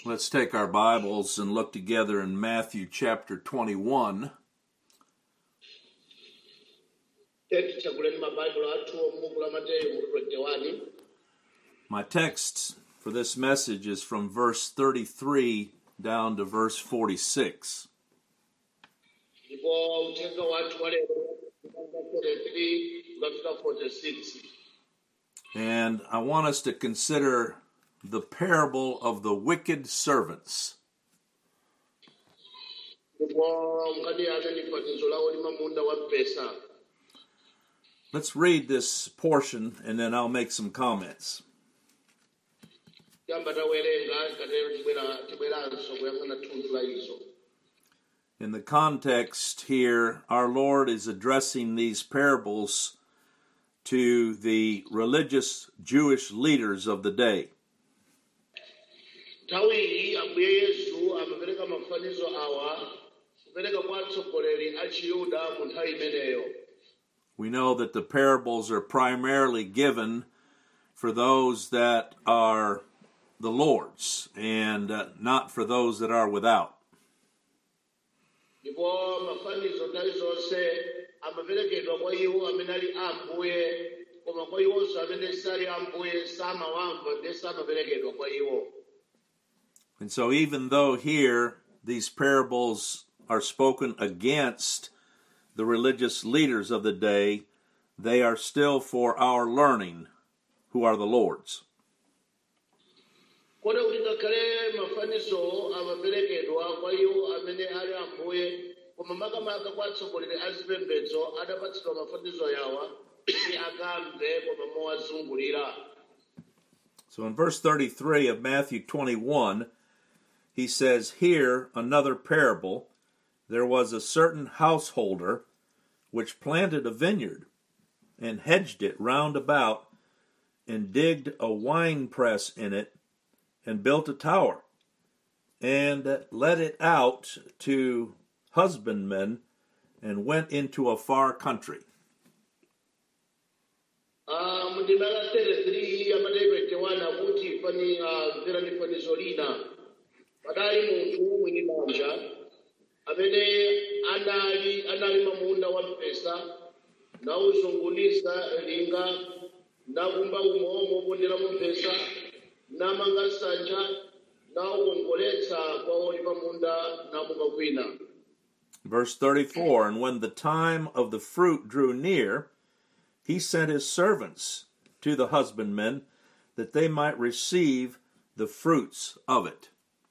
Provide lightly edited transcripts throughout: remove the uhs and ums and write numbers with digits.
Let's take our Bibles and look together in Matthew chapter 21. My text for this message is from verse 33 down to verse 46. And I want us to consider the parable of the wicked servants. Let's read this portion and then I'll make some comments. In the context here, our Lord is addressing these parables to the religious Jewish leaders of the day. We know that the parables are primarily given for those that are the Lord's and not for those that are without. And so even though here these parables are spoken against the religious leaders of the day, they are still for our learning, who are the Lord's. So in verse 33 of Matthew 21, he says, "Here another parable. There was a certain householder which planted a vineyard and hedged it round about and digged a winepress in it and built a tower and let it out to husbandmen and went into a far country." Verse 34, "And when the time of the fruit drew near, he sent his servants to the husbandmen that they might receive the fruits of it."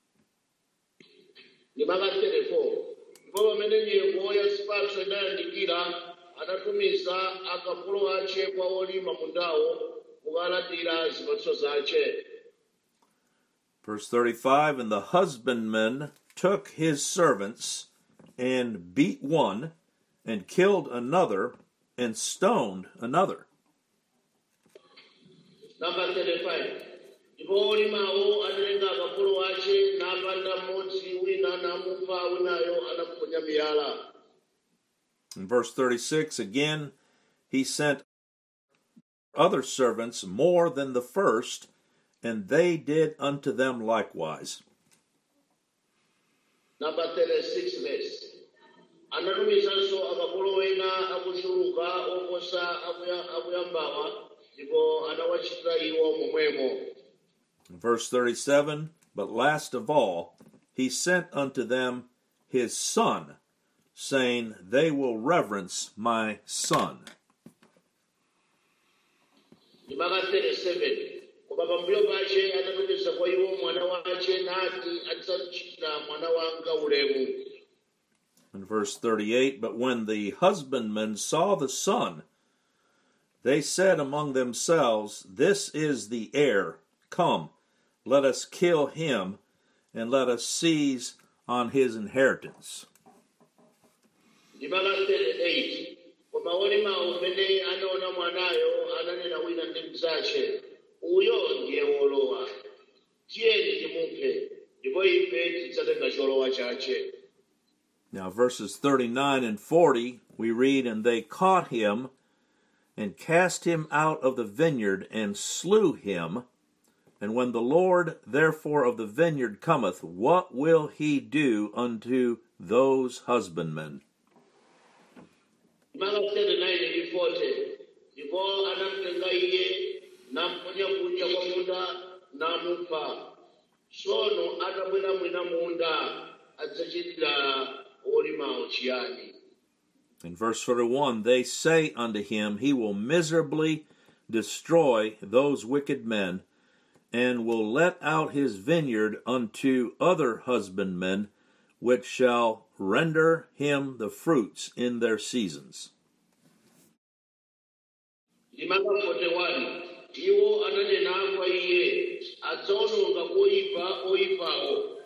Verse 35, "And the husbandman took his servants and beat one and killed another and stoned another." Number 35. In verse 36, again, he sent other servants more than the first, and they did unto them likewise. Number 36 verse. Anatumizanso akapolo ena akuchuluka oposa akuyambawa ndipo anawachitira iwo momwemo. Verse 37, "But last of all, he sent unto them his son, saying, They will reverence my son." Number 37. Koba pambuyo pache anatumiza kwa iwo mwana wache nati adzamuchitira mwana wanga ulemu. In verse 38, "But when the husbandmen saw the son, they said among themselves, This is the heir. Come, let us kill him, and let us seize on his inheritance." Number 38. Koba wali mawu pene anaona mwanayo ananena wina ndi mzache. Uyo ndiye wolowa. Tiyeni timuphe, ndipo ife tidzatenga cholowa chache. Now, verses 39 and 40, we read, "And they caught him and cast him out of the vineyard and slew him, And when the Lord therefore of the vineyard cometh, what will he do unto those husbandmen? Maka 39 ndi 40 ndipo anamtenga iye namponya kunja kwa munda namupha. Tsono atabwera mwina munda adzachitira olimawo chiyani? In verse 41, they say unto him, he will miserably destroy those wicked men, and will let out his vineyard unto other husbandmen, which shall render him the fruits in their seasons. Maka 41 iwo ananena kwa iye adzawononga oyipawo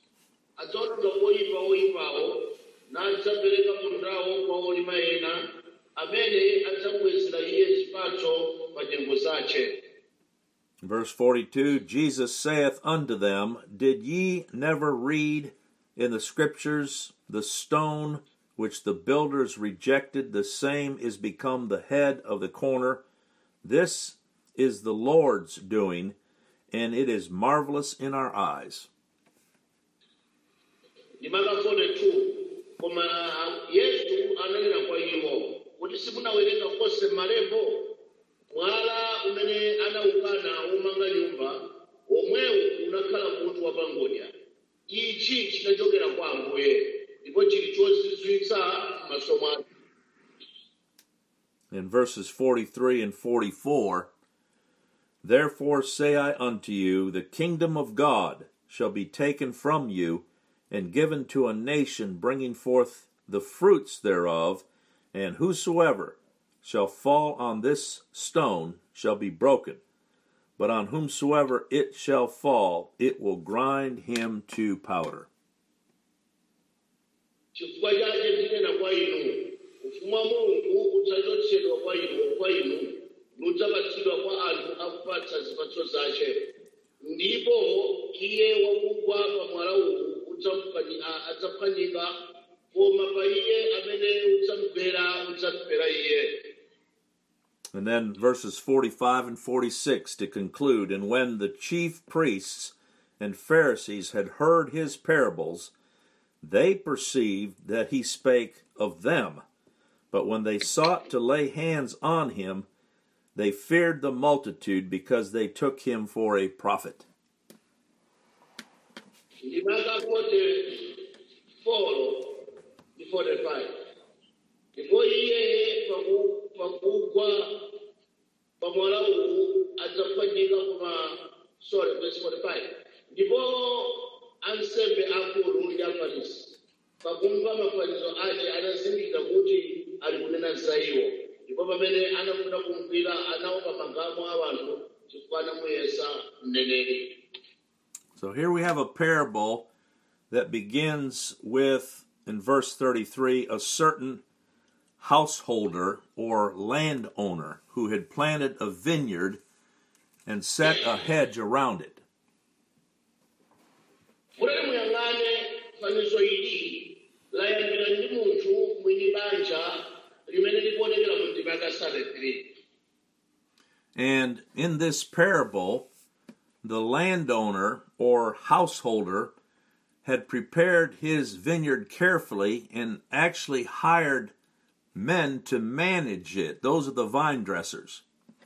nadzapereka mundawo kwa olima ena amene adzabwezera iye zipatso pa nyengo zace. Verse 42, Jesus saith unto them, did ye never read in the scriptures, the stone which the builders rejected, the same is become the head of the corner? This is the Lord's doing, and it is marvelous in our eyes. Maka 42 koma Yesu ananena kwa iwo kuti simunawerenga konse m'malembo mwala umene anaukana umanga nyumba omwewu unakhala mutu wapangodya. Ichi chinachokera kwa Ambuye ndipo chili chozizwitsa m'maso mwake. In verses 43 and 44, therefore say I unto you, the kingdom of God shall be taken from you, and given to a nation bringing forth the fruits thereof, and whosoever shall fall on this stone shall be broken, but on whomsoever it shall fall, it will grind him to powder. Chifukwa chake ndinena kwa inu, ufumu wa Mulungu udzachotsedwa kwa inu, nudzapatsidwa kwa anthu akupatsa zipatso zace. Ndipo iye wakugwa pa mwala uwu adzaphwanyika, koma pa iye amene udzamugwera iye. And then verses 45 and 46 to conclude. And when the chief priests and Pharisees had heard his parables, they perceived that he spake of them. But when they sought to lay hands on him, they feared the multitude, because they took him for a prophet. Maka 44 ndi 45 ndipo iye pakugwa pa mwala uwu adzaphwanyika verse 45 ndipo ansembe akulu ndi Afarisi pakumva mafanizo ake anazindikira kuti ali kunena za iwo, ndipo pamene anafuna kumugwira anaopa magamu a anthu chifukwa anamuyesa mneneri. So here we have a parable that begins with, in verse 33, a certain householder or landowner who had planted a vineyard and set a hedge around it. Kuti muyang'ane fanizo ili layambira ndi munthu mwini banja limene likuonekera mu ndima ya 33. And in this parable, the landowner or householder had prepared his vineyard carefully and actually hired men to manage it. Those are the vine dressers.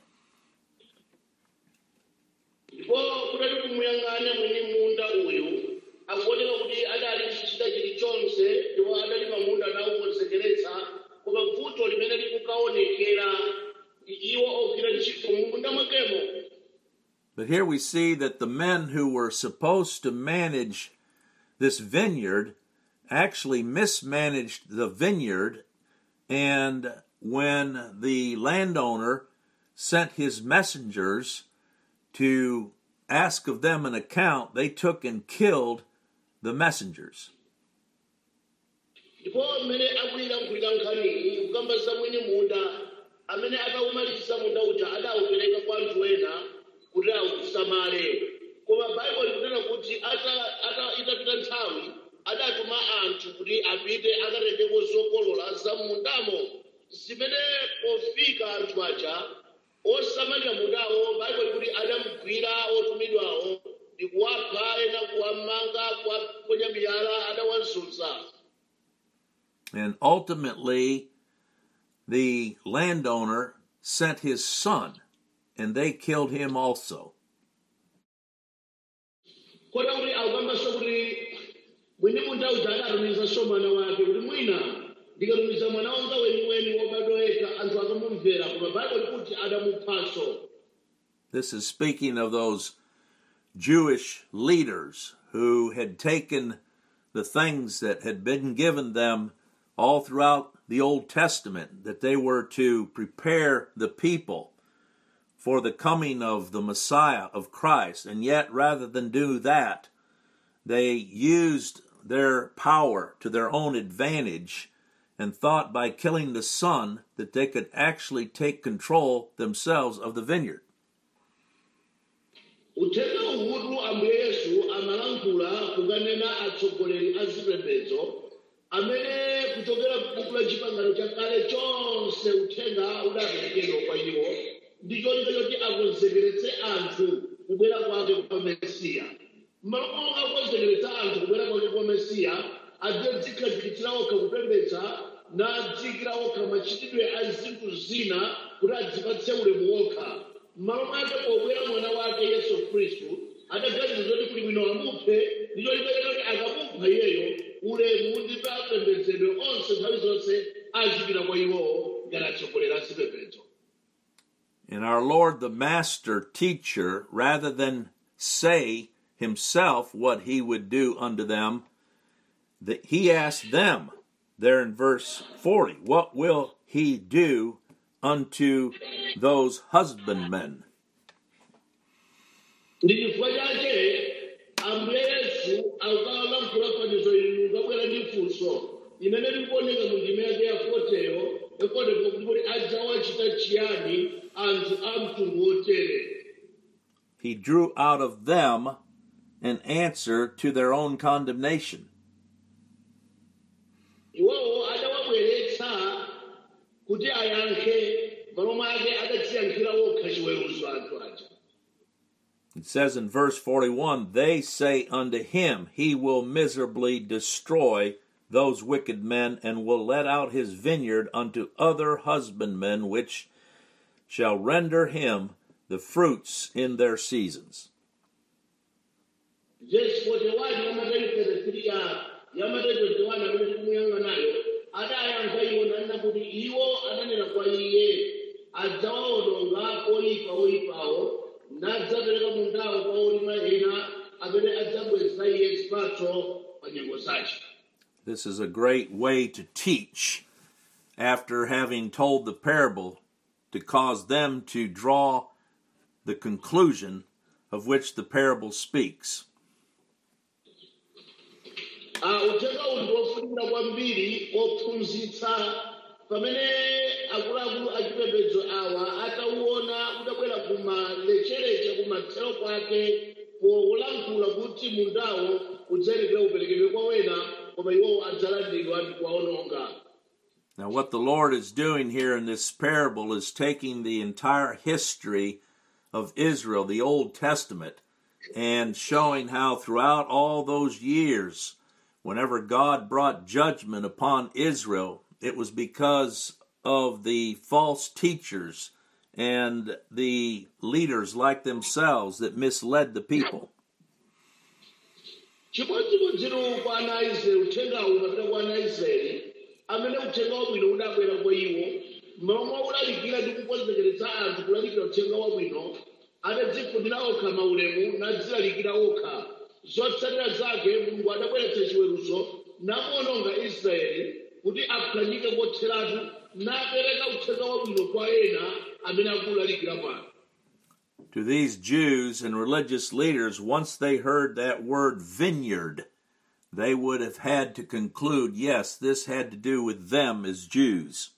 Ndipo kuti kumuyang'ane mwini munda uyu akuoneka kuti adali kuchita chilichonse ndipo adali mamunda nawukonzekeretsa, koma vuto limene likukaonekera iwo ogwira ntchito munda mwakemo. But here we see that the men who were supposed to manage this vineyard actually mismanaged the vineyard, and when the landowner sent his messengers to ask of them an account, they took and killed the messengers. Ndipo mmene akuyilankhulira nkhaniyi kukamba za mwini munda amene akawumaliza munda uja adawupereka kwa anthu ena kuti awusamale, koma Baibulo likunena kuti itapita nthawi adatuma anthu kuti apite akatengeko zokolola za mundamo, zimene pofika anthu aja osamalira mundawo baibulo kuti adamugwira otumidwawo ndi kuwapha ena kuwamanga kuwaponya miyala adawazunza. And ultimately, the landowner sent his son, and they killed him also. Kota kuti akukambasa kuti mwini munda uja adatumiza mwana wake kuti mwina ndikatumiza mwana wanga weniweni wobadwa yekha anthu akamumvera koma baibulo kuti adamuphanso. This is speaking of those Jewish leaders who had taken the things that had been given them all throughout the Old Testament, that they were to prepare the people for the coming of the Messiah, of Christ. And yet, rather than do that, they used their power to their own advantage and thought by killing the son that they could actually take control themselves of the vineyard. Uthenga uwu ambuye Yesu amalankhula kukanena atsogoleri a zipembedzo amene kuchokera m'buku la Chipangano chakale chonse uthenga udaperekedwa kwa iwo ndi cholinga choti akonzekeretse anthu kubwera kwake kwa Mesiya. M'malo mwa kukonzekeretsa anthu kubwera kwake kwa Mesiya, adzadzikazikitsira okha kupembedza nadzikira okha machitidwe a zinthu zina kuti adzipatse ulemu wokha. M'malo mwake pobwera mwana wake Yesu Khristu adaganiza zoti kuti bwino amuphe ndi cholinga choti akamupha iyeyo ulemu ndi mapembedzedwe onse nthawi zonse azipita kwa iwowo ngati atsogoleri a zipembedzo. And our Lord, the Master Teacher, rather than say himself what he would do unto them, that he asked them, there in verse 40, what will he do unto those husbandmen? Ndi chifukwa chake ambuye Yesu akulankhula fanizo ili mukabwera ndi funso imene likuoneka mu ndime yake ya 40yo ekuoneka kuti adzawachita chiyani anthu a mtundu wotere. He drew out of them an answer to their own condemnation. Iwowo adawabweretsa kuti ayankhe malo mwake adadziyankhira okha chiweruzo anthu aja. It says in verse 41, they say unto him, he will miserably destroy those wicked men, and will let out his vineyard unto other husbandmen, which shall render him the fruits in their seasons. Verse 41 yamataiperekiria amene tikumuyanga nayo adayankha iwo nanena kuti iwo ananena kwa iye adzawawononga oyipawo nadzapereka mundawo kwa olima ena amene adzabweza iye zipatso pa nyengo zace. This is a great way to teach after having told the parable, to cause them to draw the conclusion of which the parable speaks. Uthenga uwu ndi wofunikira kwambiri ophunzitsa pamene akuluakulu achipembedzo awa atauona udabwera kumalechereche kumathero kwake polankhula kuti mundawo udzayenera uperekedwe kwa wena koma iwowo adzalandidwa ndi kuwawononga. Now, what the Lord is doing here in this parable is taking the entire history of Israel, the Old Testament, and showing how throughout all those years, whenever God brought judgment upon Israel, it was because of the false teachers and the leaders like themselves that misled the people. Chimodzimodzi kwa ana Israeli uthengawu umapita kwa ana Israeli amene uthenga wabwino udabwera kwa iwo momwe ulalikira ndi kukonzekeretsa anthu kulalikira uthenga wabwino adadzifundira okha maulemu nadzilalikira okha. Zotsatira zake Mulungu adabweretsa chiweruzo namuwononga Israeli kuti aphwanyike kotheratu napereka uthenga wabwino kwa ena amene akulalikira pano. To these Jews and religious leaders, once they heard that word vineyard, they would have had to conclude, yes, this had to do with them as Jews.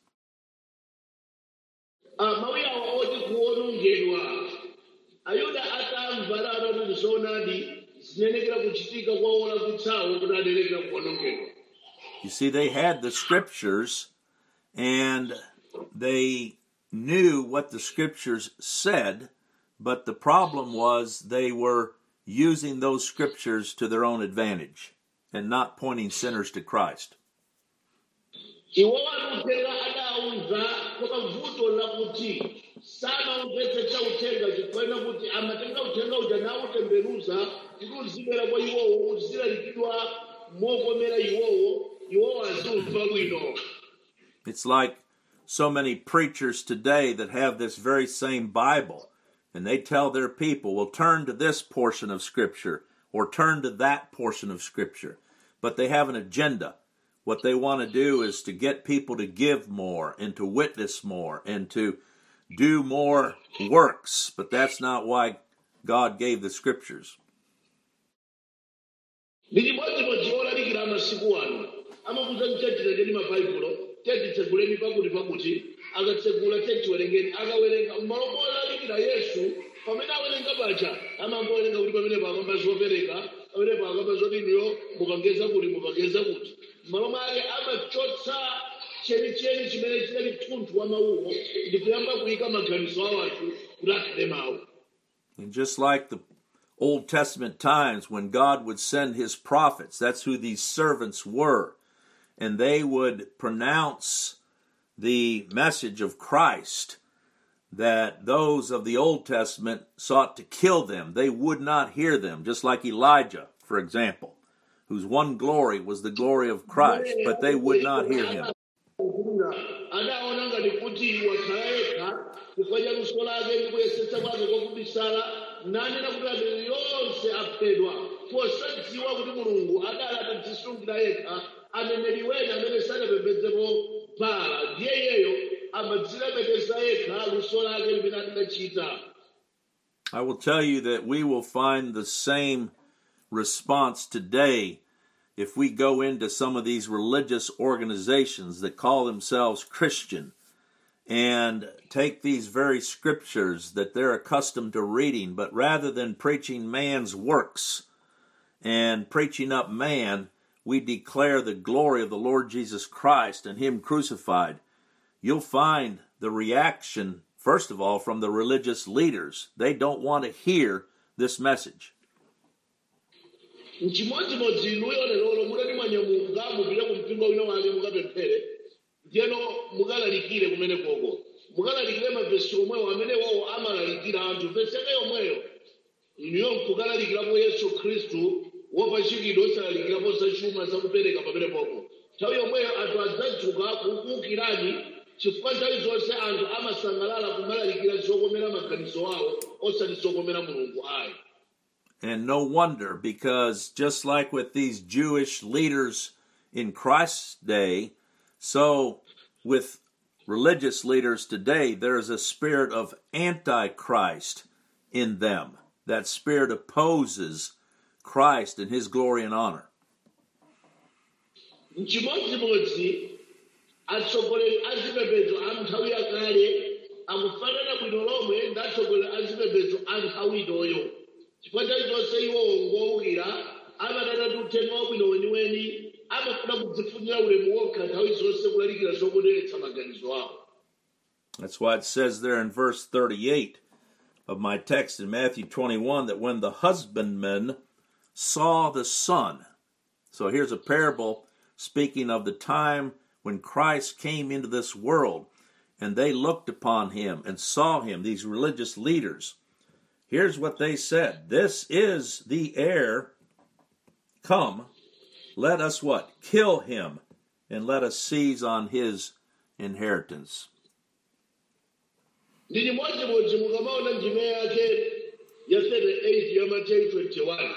Mawu awo oti kuwonongedwa Ayuda atamva kuti zoonadi zinenekera kuchitika kwa olakwitsawo kuti adenekera kuwonongedwa. You see, they had the scriptures, and they knew what the scriptures said, but the problem was they were using those scriptures to their own advantage and not pointing sinners to Christ. iwo wanotenga adauza kwakavuto lakuti samaumvetse chauthenga chifukwa kuti amatenga uthenga uja nautembenuza kuti uzibera kwa iwowo uzilalikidwa mokomera iwowo azimva bwino. It's like so many preachers today that have this very same Bible, and they tell their people, well, turn to this portion of Scripture or turn to that portion of Scripture. But they have an agenda. What they want to do is to get people to give more and to witness more and to do more works. But that's not why God gave the Scriptures. Ndimodzi olalikira amasiku ano amakuza mchachirengeni mabhaibulo tetitseguleni pakuti akatsegula tetiwerengeni akawerenga mmalo olalikira Yesu pamene awerenga paja amangowerenga kuti pamene pakamba zopereka pamene pakamba zoti iniyo mukangeza kuti mmalo mwake amachotsa chenicheni chimene chinali mtunthu wa mawuwo ndi kuyamba kuyika maganizo a anthu kuti akhale mawu. And just like the Old Testament times when God would send his prophets, that's who these servants were, and they would pronounce the message of Christ that those of the Old Testament sought to kill them. They would not hear them, just like Elijah, for example, whose one glory was the glory of Christ, but they would not hear him. Nanena kuti abeli yonse aphedwa posadziwa kuti mulungu adaladzisungira yekha aneneri wena amene sanapembedzepo Baala ndiye iyeyo amadzilemekeza yekha luso lake limene adachita. I will tell you that we will find the same response today if we go into some of these religious organizations that call themselves Christian and take these very scriptures that they're accustomed to reading, but rather than preaching man's works and preaching up man, we declare the glory of the Lord Jesus Christ and him crucified. You'll find the reaction, first of all, from the religious leaders. They don't want to hear this message. Jeno mugalalikire kumene koko mugalalikire mavesi omwewo amene wawo amalalikira anthu veseke yomweyo iniyo nkugalalikirapo Yesu Khristu wopachikidwa osalalikirapo zachuma zakupereka pamene popo nthawi yomweyo anthu adzadzuka kukuukirani chifukwa nthawi zonse anthu amasangalala kumalalikira zokomera maganizo awo osati zokomera Mulungu ayi. And no wonder, because just like with these Jewish leaders in Christ's day, so with religious leaders today, there is a spirit of antichrist in them. That spirit opposes Christ and his glory and honor. Chimodzimodzi atsogoleri azipembedzo a nthawi yakale akufanana bwino lomwe ndi atsogoleri azipembedzo a nthawi inoyo chifukwa chalichonse iwowo ngoukira amatata ndi uthenga wabwino weniweni amafuna kudzifunira ulemu wokha nthawi zonse kulalikira zokondweretsa maganizo awo. That's why it says there in verse 38 of my text in Matthew 21 that when the husbandmen saw the son. So here's a parable speaking of the time when Christ came into this world and they looked upon him and saw him, these religious leaders. Here's what they said. This is the heir. Come, let us what? Kill him, and let us seize on his inheritance. Ndili modzimodzi mukamaona njime yake ya 38 ya Mateyu 21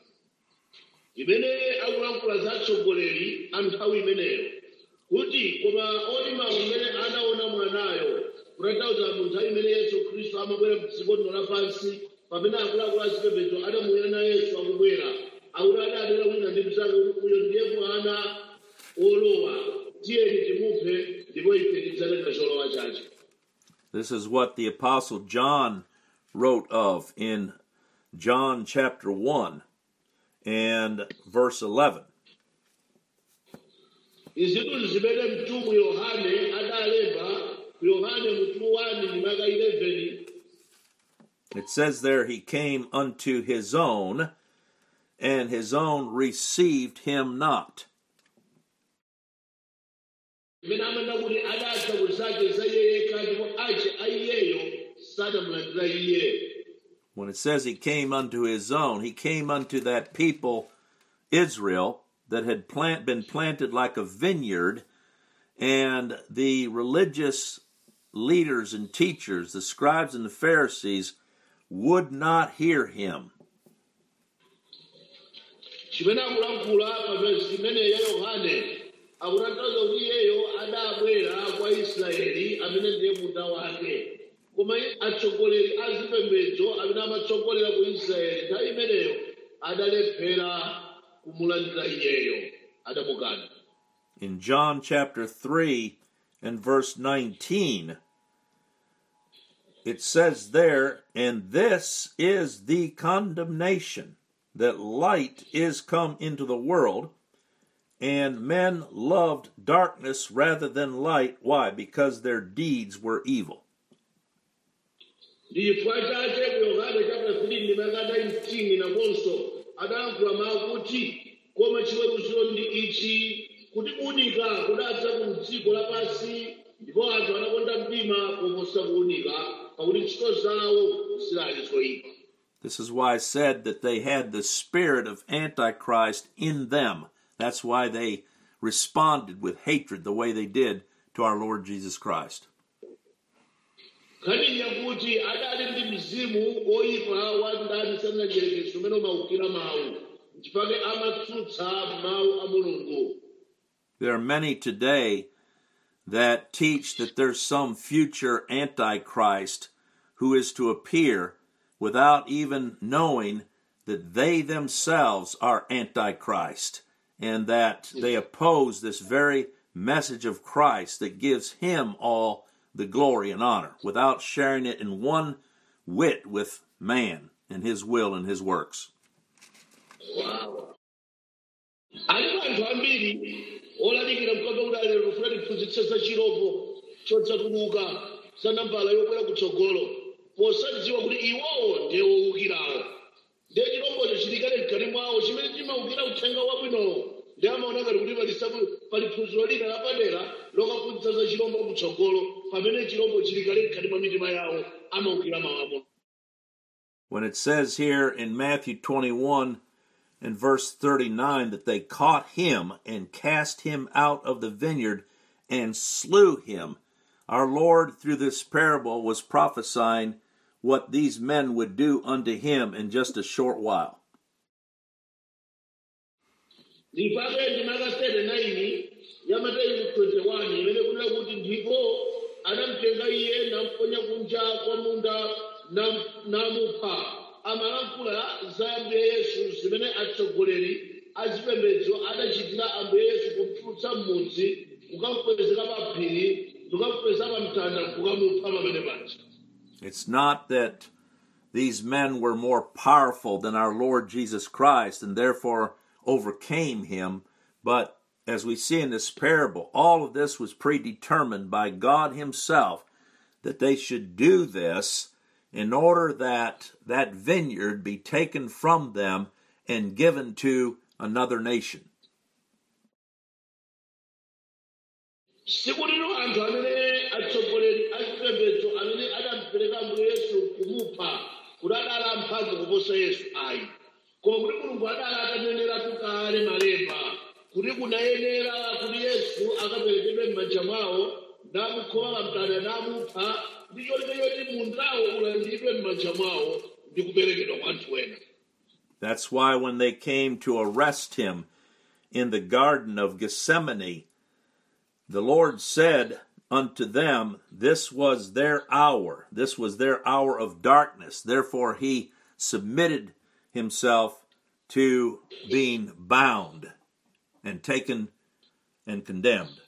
imene akulankhula za atsogoleri a nthawi imeneyo kuti koma olima amene anaona mwanayo kutanthauza mu nthawi imene Yesu Khristu amabwera m'dziko lino lapansi pamene akuluakulu azipembedzo adamuyitana Yesu akubwera akuti adadera wina ndi mnzake kuti uyo ndiye mwana wolowa tiyeni timuphe ndipo ife tidzalanda cholowa chake. This is what the Apostle John wrote of in John chapter 1 and verse 11. Izitu zimene mtumwi Yohane adalemba Yohane mutu 1 11. It says there, he came unto his own, and his own received him not. Imene amanena kuti adatha kuzake za iye yekha ndipo ache aiyeyo sadamulandira iye. When it says he came unto his own, he came unto that people, Israel, that had been planted like a vineyard, and the religious leaders and teachers, the scribes and the Pharisees, would not hear him. Chimene akulankhula pa verse imene ya Yohane akutanthauza kuti iyeyo adabwera kwa Israeli amene ndiye munda wake. Koma atsogoleri a zipembedzo amene amatsogolera ku Israeli nthawi imeneyo adalephera kumulandira iyeyo, adamukana. In John chapter 3 and verse 19, it says there, and this is the condemnation, that light is come into the world, and men loved darkness rather than light. Why? Because their deeds were evil. Chifukwa chake ku Yohane chapter 3 ndi verse 19 naponso adalankhula mawu kuti koma chiweruzo ndi ichi kuti kuwunika kudatsa ku dziko lapansi ndipo anthu anakonda mdima koposa kuwunika pakuti ntchito zawo zinali zoyipa. This is why I said that they had the spirit of Antichrist in them. That's why they responded with hatred the way they did to our Lord Jesus Christ. Kaninya kuti adali ndi mzimu oyipa wa ndani sanajerekezo umene umaukira mawu chifukwa amatsutsa mawu a Mulungu. There are many today that teach that there's some future Antichrist who is to appear without even knowing that they themselves are Antichrist, and that they oppose this very message of Christ that gives him all the glory and honor, without sharing it in one whit with man and his will and his works. Wow. Alipo anthu ambiri olalikira mkaka kuti alero kufuna tiphunzitse za chirombo chodzatuluka za nambala yobwera kutsogolo posadziwa kuti iwowo ndiye wowukirawo. Ndiye chirombocho chilikale mkati mwawo chimene chimaukira uthenga wabwinowo ndi amaona ngati kuti pali phunziro lina lapadera lokaphunzitsa za chirombo kutsogolo pamene chirombo chilikale mkati mwa mitima yawo amaukira mawu. When it says here in Matthew 21 and verse 39 that they caught him and cast him out of the vineyard and slew him, our Lord through this parable was prophesying what these men would do unto him in just a short while. Ndipake ndimakasete 9 ya Mateyu 21 imene kunena kuti ndipo anamutenga iye namponya kunja kwa munda namupha. Amalankhula za Ambuye Yesu zimene atsogoleri azipembedzo adachitira Ambuye Yesu kumtulutsa m'mudzi kukamupezeka pa phiri kukamupeza pa mtanda kukamupha pamene paja. It's not that these men were more powerful than our Lord Jesus Christ and therefore overcame him, but as we see in this parable, all of this was predetermined by God himself that they should do this in order that that vineyard be taken from them and given to another nation. Sikulino anthu amene atsogoleri azipembedzo amene adamupereka Ambuye Yesu kumupha kuti adala mphamvu kuposa Yesu ayi. Koma kuti Mulungu adala atanenera kale malemba kuti kunayenera kuti Yesu akaperekedwe m'manja mwawo namukhowa pa mtanda namupha ndi cholinga choti mundawo ulandidwe m'manja mwawo ndi kuperekedwa kwa anthu ena. That's why when they came to arrest him in the Garden of Gethsemane, the Lord said unto them, this was their hour. This was their hour of darkness. Therefore he submitted himself to being bound and taken and condemned.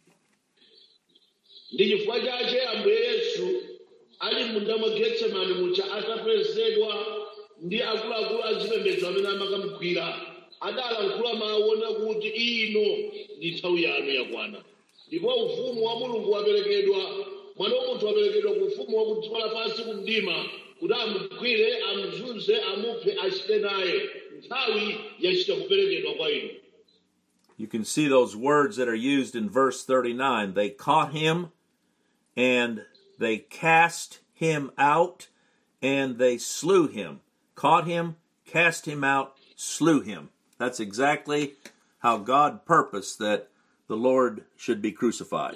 Ndi chifukwa chache Ambuye Yesu ali munda mwa Getsemani muja atapezedwa ndi akuluakulu azipembedzo amene amakamugwira adalankhula mawu ona kuti ino ndi nthawi yanu yakwana ndipo ufumu wa Mulungu waperekedwa mwana wa munthu aperekedwa ku ufumu wa ku dziko lapansi ku mdima kuti amugwire amuzunze amuphe achite naye nthawi yachita kuperekedwa kwa inu. You can see those words that are used in verse 39. They caught him, and they cast him out, and they slew him. Caught him, cast him out, slew him. That's exactly how God purposed that the Lord should be crucified.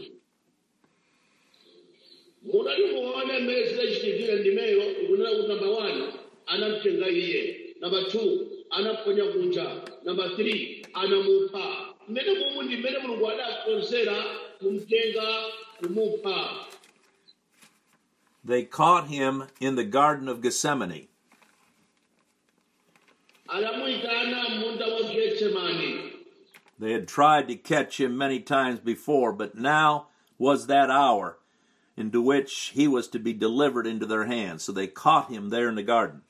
Munali muone mmene zidachitikira ndimeyo ikunena kuti number 1 anamtenga iye, number 2 anaponya kunja, number 3 anamupha. Mmene momwe ndi mmene Mulungu adakonzera kumtenga kumupha. They caught him in the Garden of Gethsemane. Anamuyitana munda wa Getsemani. They had tried to catch him many times before, but now was that hour into which he was to be delivered into their hands. So they caught him there in the garden.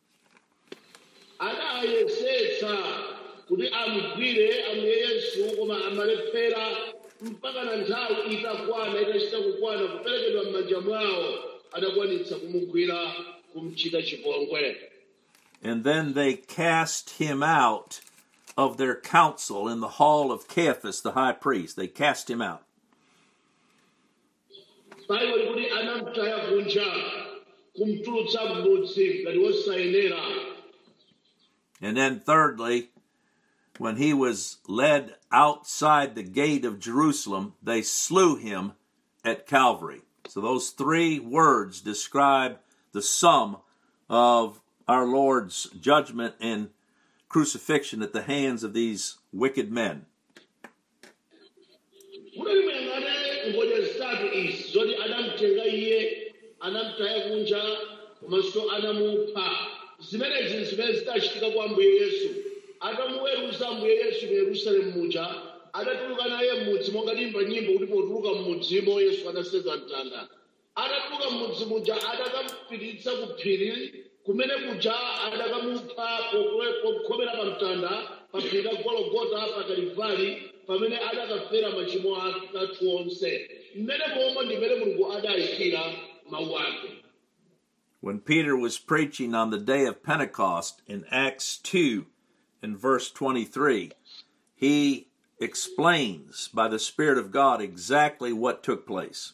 Anayesetsa kuti amugwire amuye Yesu koma amalephera mpaka na nthawi itakwana itachita kukwana kuperekedwa m'manja mwawo adakwanitsa kumugwira kumchita chipongwe. And then they cast him out of their council in the hall of Caiaphas, the high priest. They cast him out. Bible kuti anamtaya kunja kumtulutsa m'mudzi ngati wosayenera. And then thirdly, when he was led outside the gate of Jerusalem, they slew him at Calvary. So those 3 words describe the sum of our Lord's judgment and crucifixion at the hands of these wicked men. Munayang'ana ngoja zitatu izi zoti anamtenga iye anamtaya kunja komanso anamupha. Zimenezi zimene zidachitika kwa Ambuye Yesu. Atamuweruza Ambuye Yesu mu Yerusalemu muja adatuluka naye m'mudzi monga timba nyimbo kuti potuluka m'mudzimo Yesu adasenza mtanda. Adatuluka m'mudzi muja adakamupititsa ku phiri kumene kuja adakamupha pokhomera pa mtanda pa phiri la Gologota pa Kalivali pamene adakafera machimo athu onse. Mmene momwe ndi mmene Mulungu adayikira mawu ake. When Peter was preaching on the day of Pentecost in Acts 2 in verse 23, he explains by the Spirit of God exactly what took place.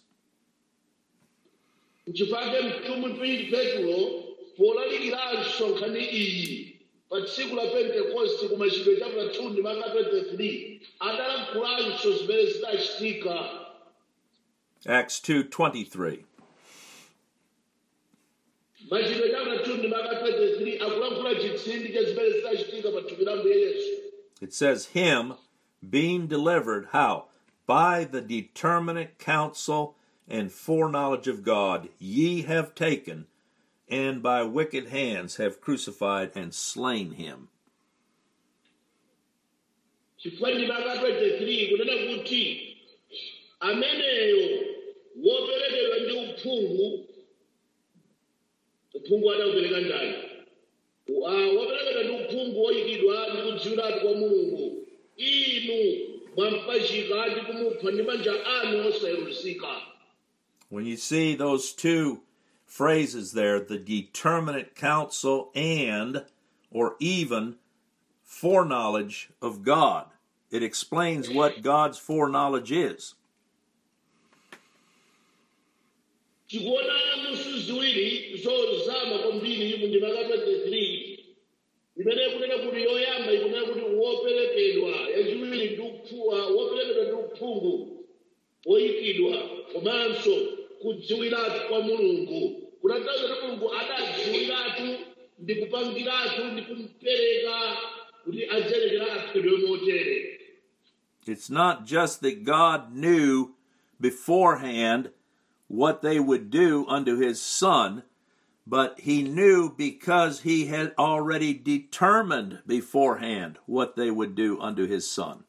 Nchifukwa mtumwi Petro polalikiranso nkhani iyi pa tsiku la Pentekoste ku machitidwe chapter 2 ndi maka 23 adalankhulanso zimene zidachitika. Acts 2:23. Machitidwe chapter 2 ndi maka 23 akulankhula chitsindi cha zimene zidachitika pa thupi la Ambuye Yesu. It says, him being delivered, how? By the determinate counsel and foreknowledge of God, ye have taken, and by wicked hands have crucified and slain him. Chifukwa ndi maka 23 kunena kuti ameneyo woperekedwa ndi uphungu adaupereka ndani? Woperekedwa ndi uphungu woyikidwa ndi kudziwiratu kwa Mulungu. Inu mwampachika ndi kumupha ndi manja anu osayeruzika. When you see those 2 phrases there, the determinate counsel and, or even, foreknowledge of God, it explains what God's foreknowledge is. Tikuona nusu ziwiri zozama kwambiri mu ndima 23 imene kunena kuti yoyamba ikunena kuti woperekedwa, yachiwiri ndi woperekedwa ndi uphungu woyikidwa komanso kudziwiratu kwa Mulungu. Kutanthauza kuti Mulungu adadziwiratu ndi kupangiratu ndi kumpereka kuti adzerekera aphedwe motere. It's not just that God knew beforehand what they would do unto his Son, but he knew because he had already determined beforehand what they would do unto his Son.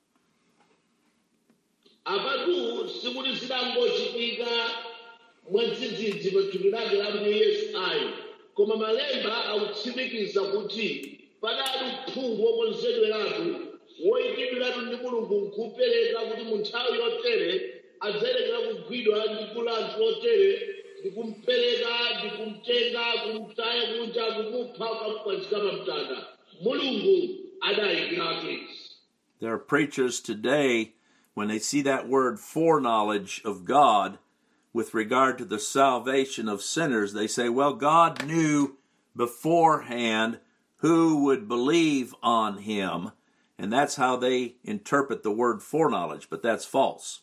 Apatu sikuti zidangochitika mwadzidzidzi pa thupi lake la Ambuye Yesu ayi, koma malemba akutsimikiza kuti padali uphungu wokonzedweratu woyikidwiratu ndi Mulungu nkupereka kuti mu nthawi yotere adzayerekera kugwidwa ndi gulu anthu otere ndi kumpereka ndi kumtenga kumtaya kunja kumupha ukamupachika pa mtanda. Mulungu adayikiratu izi. There are preachers today, when they see that word foreknowledge of God with regard to the salvation of sinners, they say, well, God knew beforehand who would believe on him, and that's how they interpret the word foreknowledge, but that's false.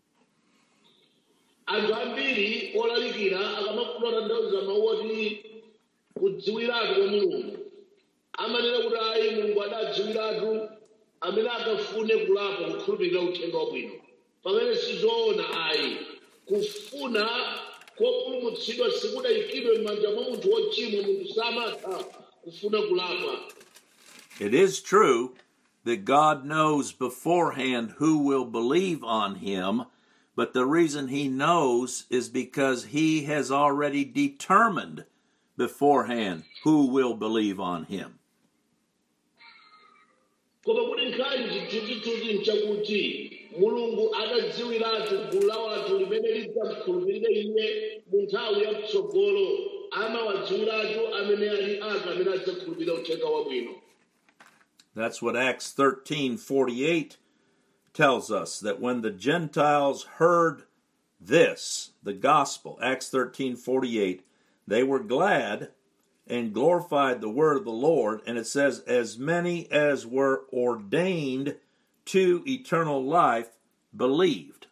Anthu ambiri olalikira akamakulola ndauza mawu oti kudziwiratu kwa Mulungu amanena kuti ayi Mulungu adadziwiratu amene akafune kulapa kukhulupirira uthenga wabwino, pamene sizoona ayi. Kufuna kopulumutsidwa sikudayikidwe m'manja mwa munthu wochimwa, munthu samatha kufuna kulapa. It is true that God knows beforehand who will believe on him, but the reason he knows is because he has already determined beforehand who will believe on him. Koma kuti nkhani chithunzithunzi nchakuti Mulungu adadziwiratu gulu la wanthu limene lidzamukhulupirire iye mu nthawi ya mtsogolo, amawadziwiratu amene ali ake amene adzakhulupirira uthenga wabwino. That's what Acts 13:48 tells us, that when the Gentiles heard this, the gospel, Acts 13:48, they were glad and glorified the word of the Lord. And it says, as many as were ordained to eternal life believed.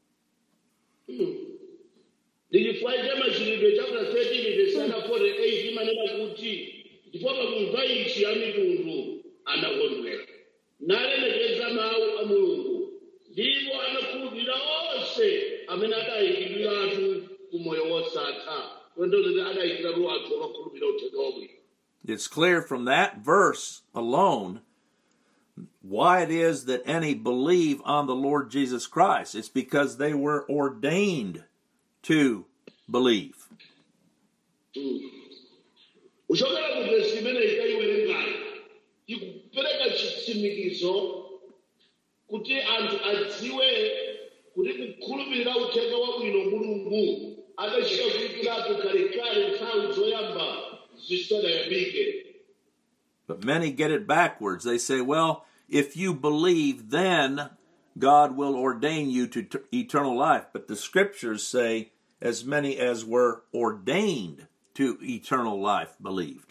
Ndikifua machilidwe chapter 13 verse 48 imanena kuti ndipo pamumva ichi a mitundu anakondwera nalemekeza mawu a Mulungu ndipo anakhulupirira onse amene adayikidwiratu ku moyo wosatha. Adayikidwiratu anthu amakhulupirira uthenga wabwino. It's clear from that verse alone why it is that any believe on the Lord Jesus Christ. It's because they were ordained to believe. Uchokera ku verse imene ikaiwerengana ikupereka chitsimikizo kuti anthu adziwe kuti kukhulupirira uthenga wabwino Mulungu adachita kuitiratu kalekale nthawi zoyamba zisanayambike. But many get it backwards. They say, well, if you believe, then God will ordain you to eternal life. But the scriptures say, as many as were ordained to eternal life believed.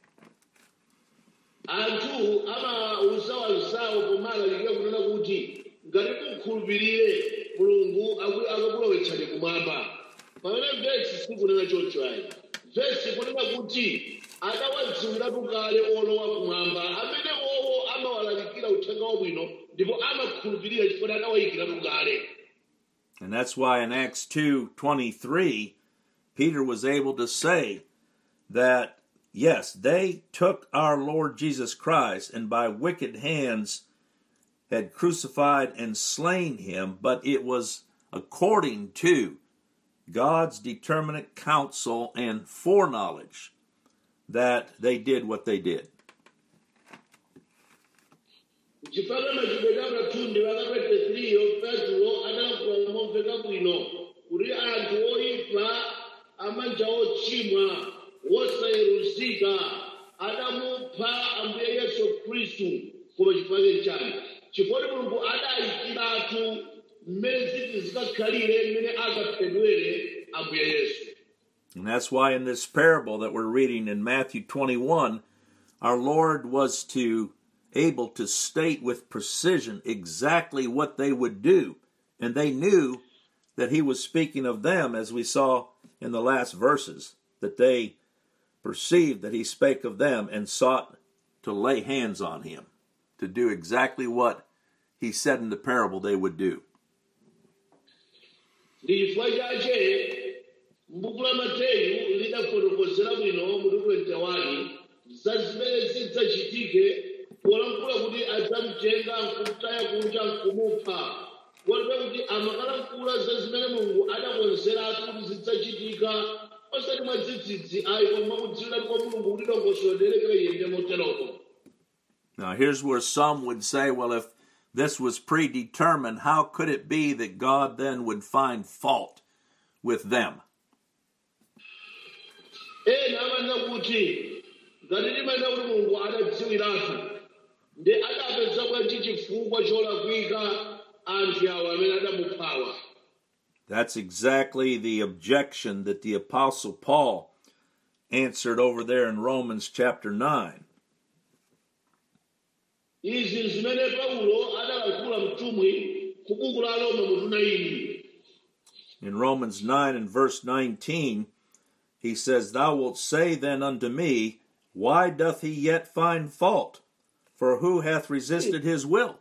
Anthu amausawasawo pomalalikira kunena kuti ngati mukhulupirire Mulungu akakulowetsani kumwamba. Pamene vesi sikunena choncho ayi. Vesi kunena kuti adawadziwiratu kale olowa kumwamba amene owo amawalalikira uthenga wabwino ndipo amakhulupirira chifukwa adawayikiratu kale. And that's why in Acts 2:23, Peter was able to say that, yes, they took our Lord Jesus Christ and by wicked hands had crucified and slain him, but it was according to God's determinate counsel and foreknowledge that they did what they did. Chifukwa machibedwa thundi vakapete 3 Petro anakuwa momveka bwino kuti anthu oyipa amanja ochimwa wosayeruzika adamupha Ambuye Yesu Khristu koma chifukwa chani? Chifukwa Mulungu adayikiratu mmene zinthu zikakhalire mmene akaphedwere Ambuye Yesu. And that's why in this parable that we're reading in Matthew 21, our Lord was able to state with precision exactly what they would do. And they knew that he was speaking of them, as we saw in the last verses, that they perceived that he spake of them and sought to lay hands on him, to do exactly what he said in the parable they would do. M'buku la Mateyu lidafotokozera bwino mu 21 za zimene zidzachitike polankhula kuti adzamutenga nkutaya kunja nkumupha. Kotero kuti amakalankhula za zimene Mulungu adakonzeratu kuti zidzachitika osati mwadzidzidzi ayi koma kudziwiratu kwa Mulungu kuti dongosolo lilerekere yende moteroko. Now here's where some would say, well, if this was predetermined, how could it be that God then would find fault with them? ena amanena kuti ngati timanena kuti mulungu adadziwiratu ndi adapeza bwanji chifukwa cholakwika anthu awo amene adamuphawa. That's exactly the objection that the Apostle Paul answered over there in Romans chapter 9. Izi zimene Paulo adalankhula mtumwi ku buku la Roma mutu 9. In Romans 9 and verse 19, he says, Thou wilt say then unto me, Why doth he yet find fault? For who hath resisted his will?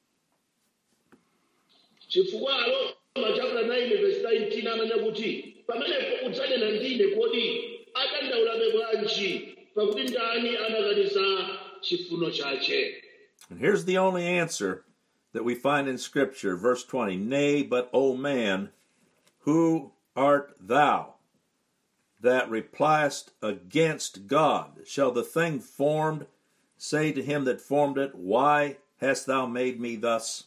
Chifukwa Roma chapter 9 verse 19 amanena kuti pamenepo udzanena ndine kodi adandaulabe bwanji pakuti ndani anakanisa chifuno chache. And here's the only answer that we find in Scripture, verse 20. Nay, but, O man, who art thou that repliest against God? Shall the thing formed say to him that formed it, Why hast thou made me thus?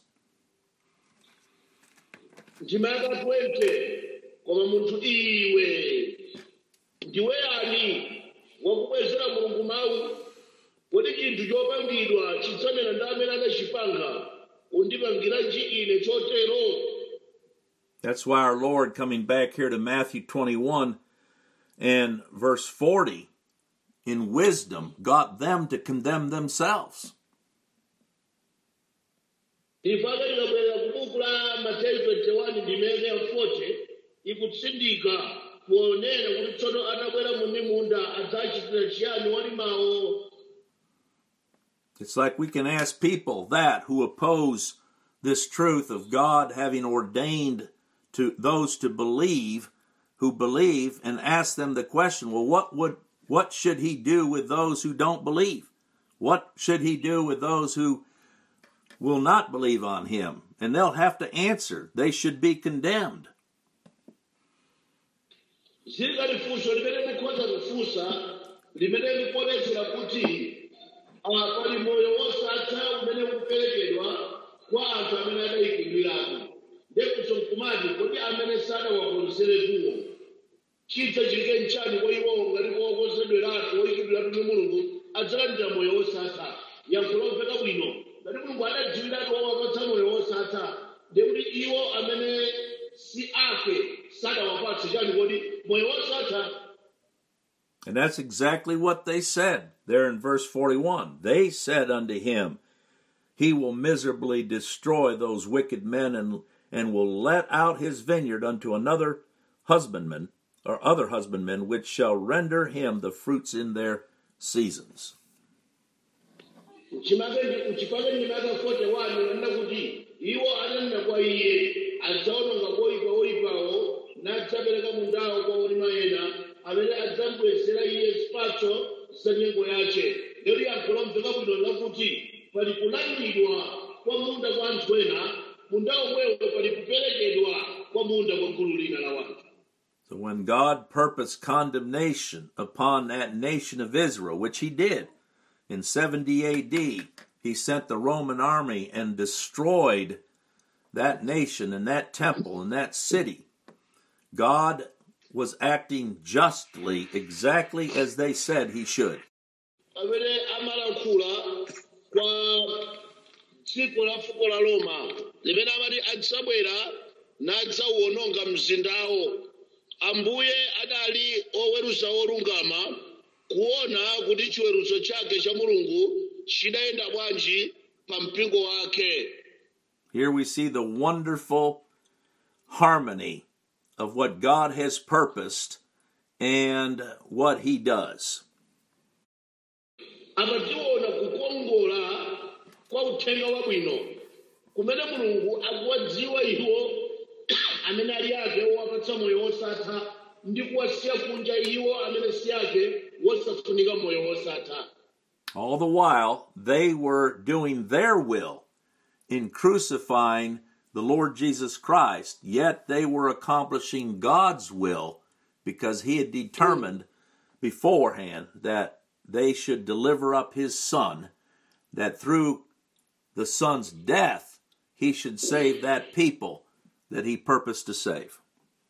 Ndimaka 20 koma munthu iwe ndiwe ani wakubwezera mulungu mawu kodi chinthu chopangidwa chitsanena ndi amene adachipanga undipangiranji ine chotero. That's why our Lord, coming back here to Matthew 21 and verse 40, in wisdom got them to condemn themselves. Ifaka tikabwera ku buku la Mateyu 21 ndimeke 40 ikutsindika kuonera kuti tsono atabwera munda adzachitira chiyani walimawo. It's like we can ask people that who oppose this truth of God having ordained to those to believe, who believe, and ask them the question, well, what should he do with those who don't believe? What should he do with those who will not believe on him? And they'll have to answer, they should be condemned. Zilika lifunso limene mukhoza kufunsa limene likuonetsera kuti pali moyo wosatha umene ukuperekedwa kwa anthu amene adayikidwiratu. Ndekuso mkumati kodi amene sadawakonzeretuwo chitsa chilike nchani kwa iwowo ngati kowakonzedweratu woyikidwiratu ndi mulungu adzalandira moyo wosatha. Yankho lomveka bwino ngati mulungu adadziwiratu wowapatsa moyo wosatha ndekuti iwo amene si ake sadawapatsa chani kodi moyo wosatha. And that's exactly what they said there in verse 41. They said unto him, He will miserably destroy those wicked men and will let out his vineyard unto another husbandman, or other husbandmen, which shall render him the fruits in their seasons. Uchipake ndimaka 41 nanda kuti iwo ananena kwa iye adzaononga oyipawo nadzapereka mundawo kwa olima ena amene adzambwezera iye zipatso za nyengo yache. Lero yankho lomveka bwino lakuti pali kulandidwa kwa munda kwa anthu ena, munda omwewo pali kuperekedwa kwa munda kwa gulu lina la wanthu. So when God purposed condemnation upon that nation of Israel, which he did in 70 AD, he sent the Roman army and destroyed that nation and that temple and that city. God was acting justly, exactly as they said he should. Amene amalankhula kwa dziko la fuko la Roma limene amati adzabwera nadzawuononga mzindawo. Ambuye adali oweruza olungama kuona kuti chiweruzo chake cha mulungu chidayenda bwanji pa mpingo wake. Here we see the wonderful harmony of what God has purposed and what he does. Amationa kukongola kwa uthenga wabwino kumene mulungu akuwadziwa iwo amene ali ake owapatsa moyo wosatha ndi kuwasiya kunja iwo amene si ake wosafunika moyo wosatha. All the while, they were doing their will in crucifying the Lord Jesus Christ, yet they were accomplishing God's will because he had determined beforehand that they should deliver up his son, that through the son's death he should save that people that he purposed to save.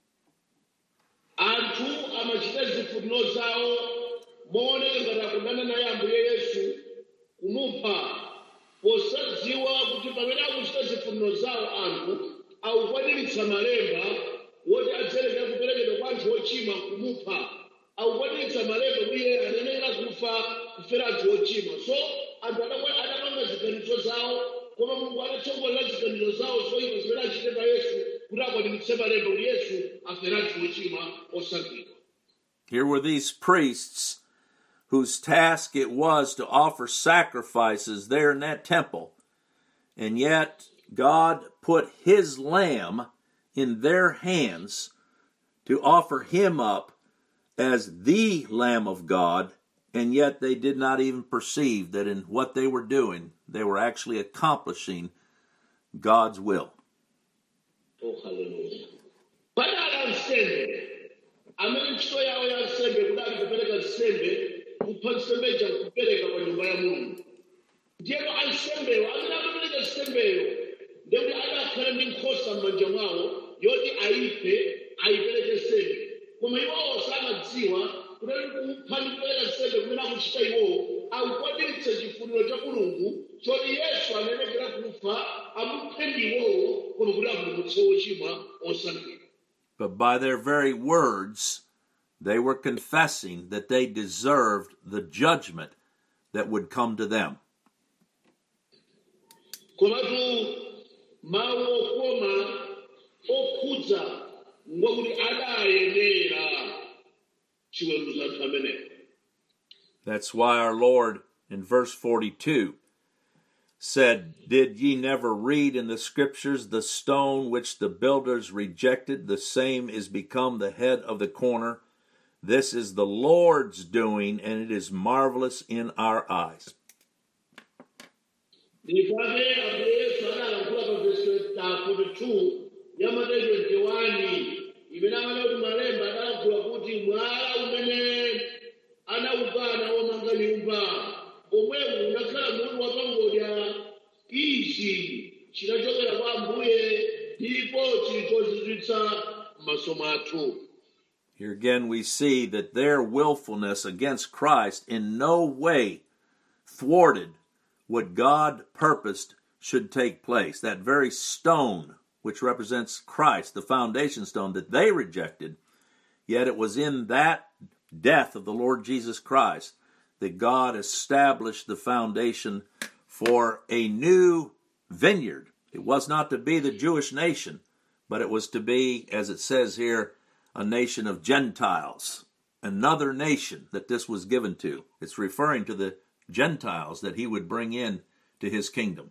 anthu amachita zifuniro zawo mooneka ngati akundana naye ambuye yesu kumupha posadziwa kuti pamene akuchita zifuniro zawo anthu akukwaniritsa malemba woti adzayenera kuperekedwa kwa anthu ochimwa kumupha akukwaniritsa malemba kuti iye anayenera kufa kufera anthu ochimwa so anthu adapanga ziganizo zawo koma mulungu adatsogolera ziganizo zawo zoyipa zimene achite pa yesu kuti akwaniritse malemba kuti yesu afera anthu ochimwa osankhidwa. Here were these priests whose task it was to offer sacrifices there in that temple. And yet God put his lamb in their hands to offer him up as the Lamb of God, and yet they did not even perceive that in what they were doing, they were actually accomplishing God's will. Oh, hallelujah. Padala nsembe amene ntchito yawo ya nsembe kudali kupereka nsembe kupha nsembe ija kupereka pa nyumba ya Mulungu. Ndiyeno ansembeyo amene amapereka nsembeyo ndekuti adakhala ndi nkhosa m'manja mwawo yoti ayipereke nsembe koma iwowo samadziwa kuti kupha ndi kupereka nsembe kumene akuchita iwowo akukwaniritsa chifuniro cha Mulungu choti Yesu anayenera kufa amuphe ndi iwowo koma kuti apulumutse ochimwa osankhidwa. But by their very words, they were confessing that they deserved the judgment that would come to them. Komatu mawu okoma okhudza ngokuti adayenera chiweruzo anthu amenewo. That's why our Lord in verse 42 said, "Did ye never read in the scriptures, the stone which the builders rejected, the same is become the head of the corner? This is the Lord's doing, and it is marvelous in our eyes." Ndipake ambuye Yesu analankhula pa verse 42 ya Mateyu 21 imene amanena kuti malemba analankhula kuti mwala umene anawukana womanga nyumba omwewu unakhala mutu wapangodya ichi chinachokera kwa ambuye ndipo chili chozizwitsa m'maso mwathu. Here again we see that their willfulness against Christ in no way thwarted what God purposed should take place. That very stone, which represents Christ, the foundation stone that they rejected, yet it was in that death of the Lord Jesus Christ that God established the foundation for a new vineyard. It was not to be the Jewish nation, but it was to be, as it says here, a nation of Gentiles, another nation that this was given to. It's referring to the Gentiles that he would bring in to his kingdom.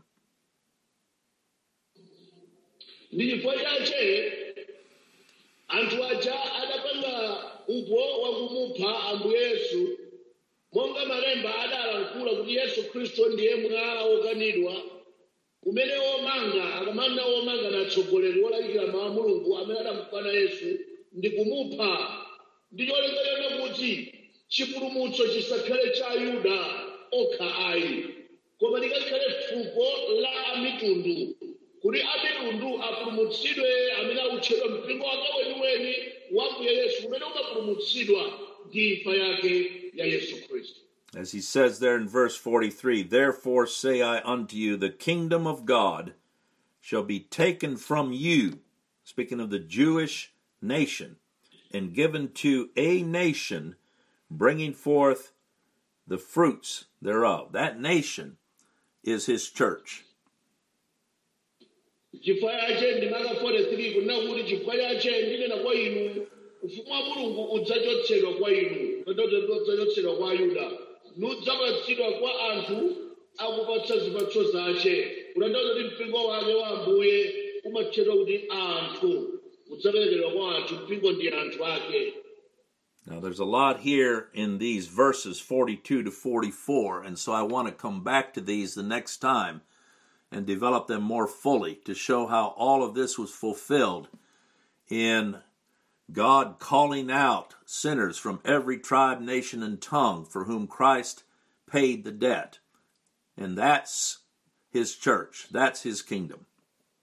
Ndi chifukwa chache anthu aja adapanga upo wakumupha ambuye Yesu monga malemba adalankhula kuti Yesu Khristu ndiye mwala wokanidwa umene womanga akamanda womanga na atsogoleri olalikira mawu a Mulungu amene adamukana Yesu ndi kumupha ndi cholingalira kuti chipulumutso chisakhale cha Ayuda okha ayi koma likakhale fuko la amitundu kuti amitundu apulumutsidwe amene akutchedwa mpingo wake weniweni wa Ambuye Yesu umene umapulumutsidwa ndi imfa yake ya Yesu Khristu. As he says there in verse 43, "Therefore say I unto you, the kingdom of God shall be taken from you," speaking of the Jewish nation, "and given to a nation, bringing forth the fruits thereof." That nation is his church. Chifukwa chache ndimaka 43 kunena kuti chifukwa chache ndinena kwa inu ufumu wa Mulungu udzachotsedwa kwa inu udzachotsedwa kwa Ayuda nudzapatsidwa kwa anthu akupatsa zipatso zace kutanthauza kuti mpingo wake wa Ambuye umatchedwa kuti anthu udzaperekedwa kwa anthu mpingo ndi anthu ake. Now there's a lot here in these verses 42 to 44, and so I want to come back to these the next time and develop them more fully to show how all of this was fulfilled in God calling out sinners from every tribe, nation, and tongue for whom Christ paid the debt. And that's his church. That's his kingdom.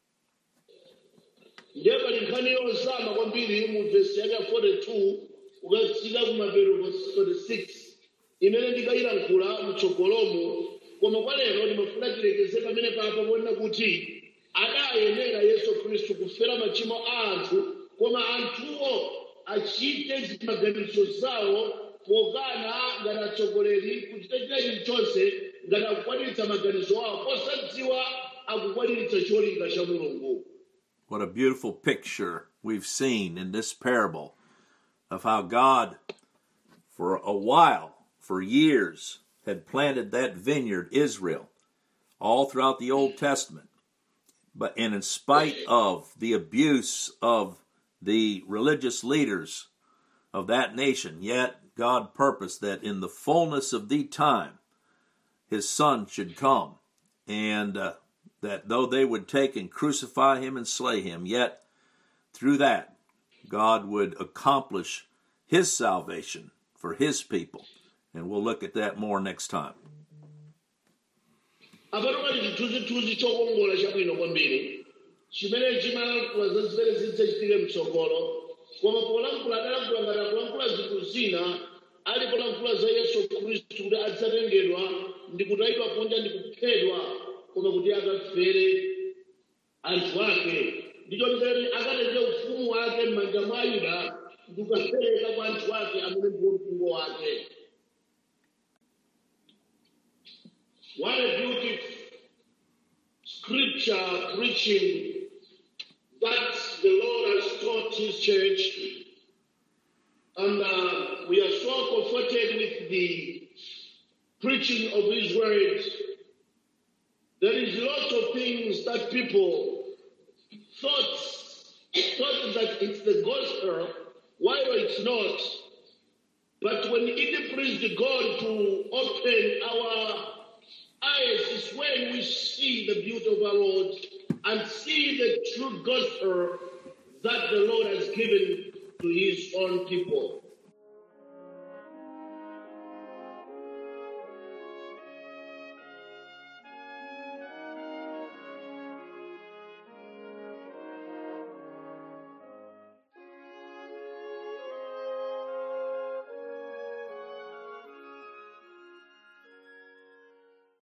ndiye pali nkhani yozama kwambiri mu vesi yake ya 42 ukatsika kumapeto verse 46 imene ndikayilankhula mtsogolomo, koma kwa lero ndimafuna tilekeze pamene papo kuona kuti adayenera Yesu Khristu kufera machimo a anthu, koma anthuwo achite maganizo zawo pokana ngati atsogoleri kuchita chilichonse ngati akukwaniritsa maganizo awo posadziwa akukwaniritsa cholinga cha Mulungu. What a beautiful picture we've seen in this parable of how God, for a while, for years, had planted that vineyard, Israel, all throughout the Old Testament. And in spite of the abuse of the religious leaders of that nation, yet God purposed that in the fullness of the time, his son should come, and that though they would take and crucify him and slay him, yet through that, God would accomplish his salvation for his people. And we'll look at that more next time. Apatokali chithunzithunzi chokongola chabwino kwambiri chimene chimalankhula za zimene zidzachitike mtsogolo, koma polankhula adalankhula ngati akulankhula zinthu zina ali polankhula za Yesu Khristu kuti adzatengedwa ndi kutayidwa kunja ndi kuphedwa, koma kuti akafere anthu ake, ndicho kuti akatenge ufumu wake m'manja mwa Ayuda ndi kukapereka kwa anthu ake amene ndiwo mpingo wake. What a beautiful scripture preaching that the Lord has taught his church. And we are so comforted with the preaching of his words. There is lots of things that people thought that it's the gospel, while it's not. But when it pleased God to open our eyes is when we see the beauty of our Lord and see the true gospel that the Lord has given to his own people.